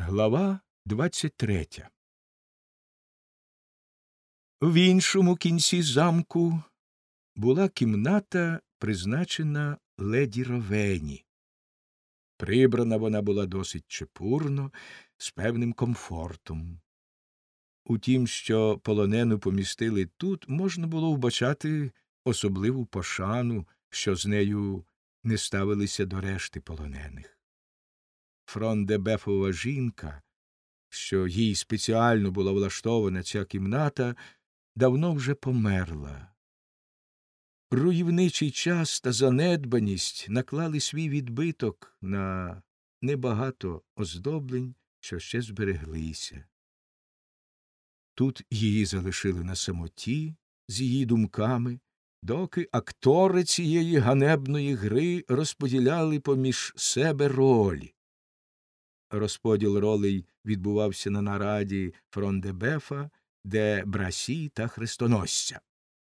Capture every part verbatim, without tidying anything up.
Глава двадцять третя. В іншому кінці замку була кімната, призначена леді Ровені. Прибрана вона була досить чепурно, з певним комфортом. Утім, що полонену помістили тут, можна було вбачати особливу пошану, що з нею не ставилися до решти полонених. Фрон-де-Бефова жінка, що їй спеціально була влаштована ця кімната, давно вже померла. Руйнівничий час та занедбаність наклали свій відбиток на небагато оздоблень, що ще збереглися. Тут її залишили на самоті з її думками, доки актори цієї ганебної гри розподіляли поміж себе ролі. Розподіл ролей відбувався на нараді Фрон-де-Бефа, де Брасі та Хрестоносця.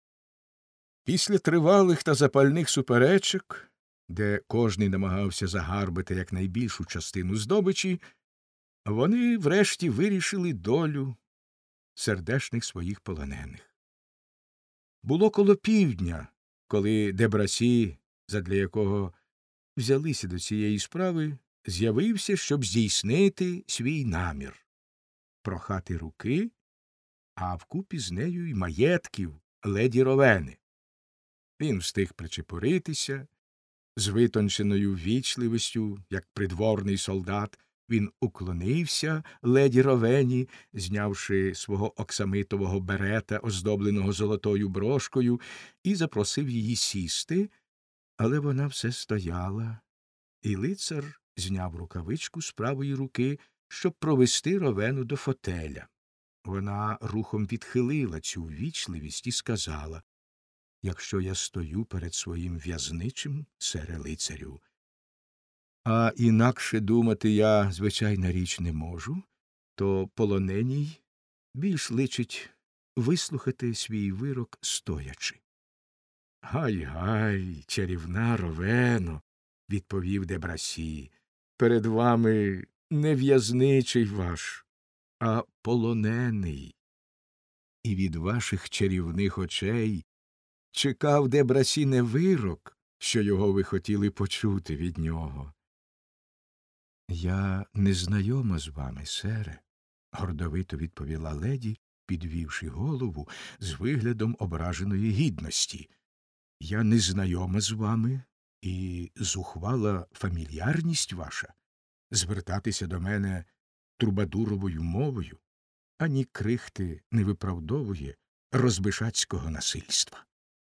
Після тривалих та запальних суперечок, де кожний намагався загарбити якнайбільшу частину здобичі, вони врешті вирішили долю сердешних своїх полонених. Було коло півдня, коли де Брасі, задля якого взялися до цієї справи, з'явився, щоб здійснити свій намір – прохати руки, а вкупі з нею й маєтків леді Ровени. Він встиг причепуритися, з витонченою ввічливістю, як придворний солдат, він уклонився леді Ровені, знявши свого оксамитового берета, оздобленого золотою брошкою, і запросив її сісти, але вона все стояла, і лицар зняв рукавичку з правої руки, щоб провести Ровену до фотеля. Вона рухом відхилила цю ввічливість і сказала: «Якщо я стою перед своїм в'язничим, сере лицарю, а інакше думати я, звичайна річ, не можу, то полоненій більш личить вислухати свій вирок стоячи». «Гай-гай, чарівна Ровено», – відповів де Брасі, – «перед вами не в'язничий ваш, а полонений». І від ваших чарівних очей чекав де Брасі не вирок, що його ви хотіли почути від нього. «Я не знайома з вами, сере», – гордовито відповіла леді, підвівши голову з виглядом ображеної гідності. «Я не знайома з вами, і зухвала фамільярність ваша звертатися до мене трубадуровою мовою, ані крихти не виправдовує розбишацького насильства».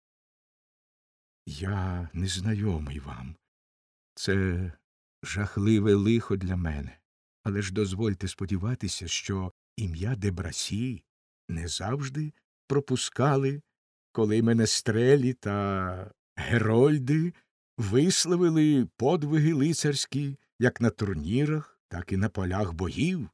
«Я незнайомий вам. Це жахливе лихо для мене, але ж дозвольте сподіватися, що ім'я де Брасі не завжди пропускали, коли менестрелі та герольди висловили подвиги лицарські як на турнірах, так і на полях боїв.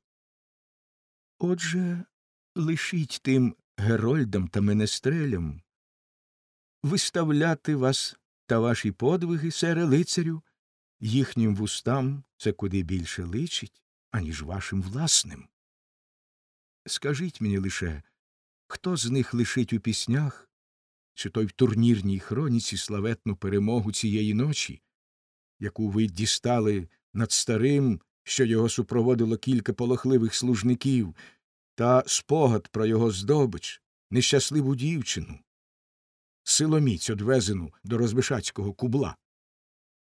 Отже, лишіть тим герольдам та менестрелям виставляти вас та ваші подвиги, сере лицарю, їхнім вустам це куди більше личить, аніж вашим власним. Скажіть мені лише, хто з них лишить у піснях, чи той в турнірній хроніці славетну перемогу цієї ночі, яку ви дістали над старим, що його супроводило кілька полохливих служників, та спогад про його здобич, нещасливу дівчину, силоміць одвезену до розбишацького кубла?»